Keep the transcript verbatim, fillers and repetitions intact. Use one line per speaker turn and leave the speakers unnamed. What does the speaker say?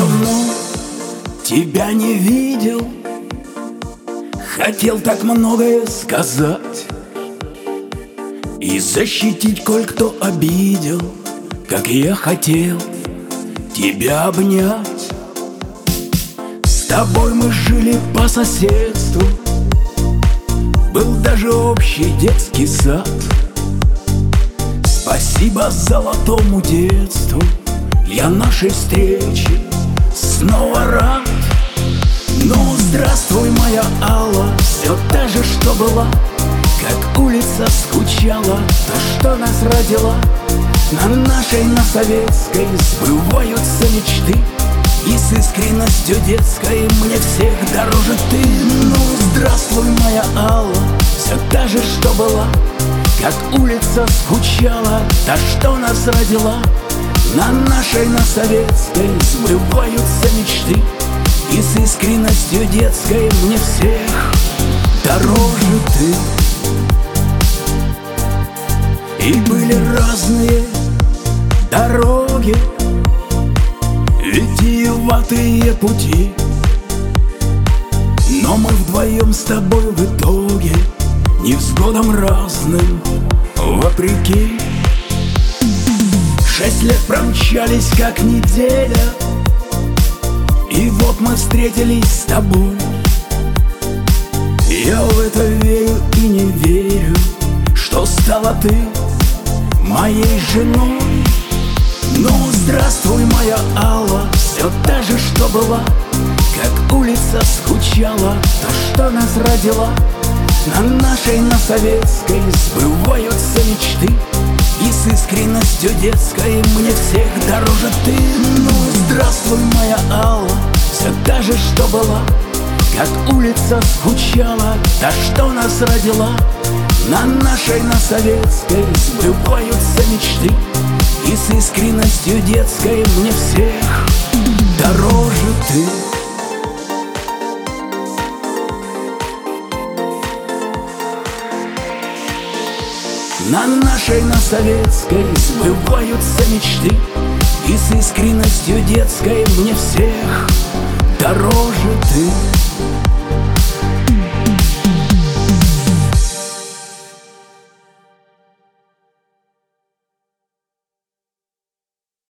давно тебя не видел, хотел так многое сказать и защитить, коль кто обидел, как я хотел тебя обнять. С тобой мы жили по соседству, был даже общий детский сад. Спасибо золотому детству, я нашей встрече снова рад. Ну, здравствуй, моя Алла, все та же, что была, как улица скучала, то, что нас родила. На нашей, на советской сбываются мечты, и с искренностью детской мне всех дороже ты. Ну, здравствуй, моя Алла, все та же, что была, как улица скучала, та, что нас родила. На нашей, на советской сбываются мечты, и с искренностью детской мне всех дороже ты. И были разные дороги, витиеватые пути, но мы вдвоем с тобой в итоге невзгодам разным вопреки. Шесть лет промчались, как неделя, и вот мы встретились с тобой. Я в это верю и не верю, что стала ты моей женой. Ну, здравствуй, моя Алла, все та же, что была, как улица скучала, то, что нас родила. На нашей, на советской сбываются мечты, и с искренностью детской мне всех дороже ты. Ну, здравствуй, моя Алла, все та же, что была, как улица скучала, та, что нас родила. На нашей, на советской сбываются мечты, и с искренностью детской мне всех дороже ты. На нашей, на советской сбываются мечты, и с искренностью детской мне всех дороже ты.